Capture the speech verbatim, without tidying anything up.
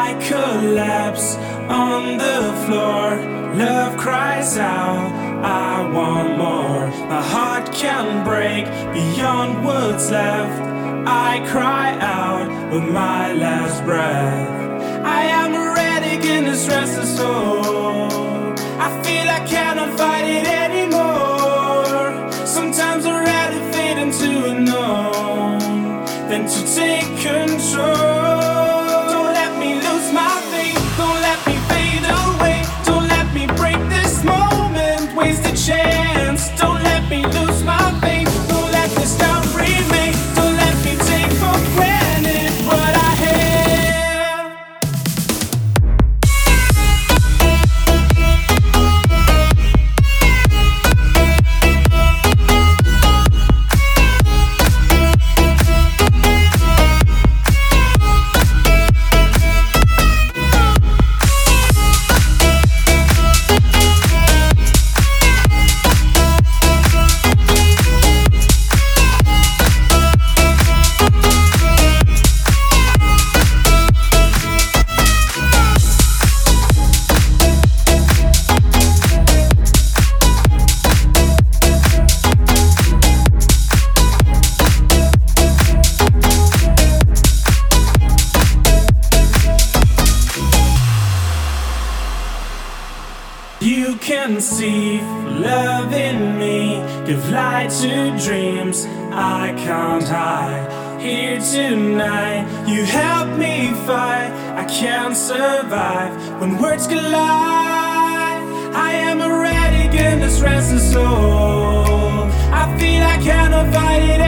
I collapse on the floor. Love cries out, I want more. My heart can break beyond what's left. I cry out with my last breath. I am erratic in this restless soul. I feel I cannot fight it anymore. Sometimes I'd rather fade into unknown than to take control. Don't let me lose my faith. Don't let me fade away. Don't let me break this moment. Waste a chance. Don't let me lose my faith. Don't let this doubt remain. Don't let me take for granted what I have. You conceive love in me, give light to dreams I can't hide. Here tonight, you help me fight. I can't survive when words collide. I am erratic in this restless soul. I feel I cannot fight it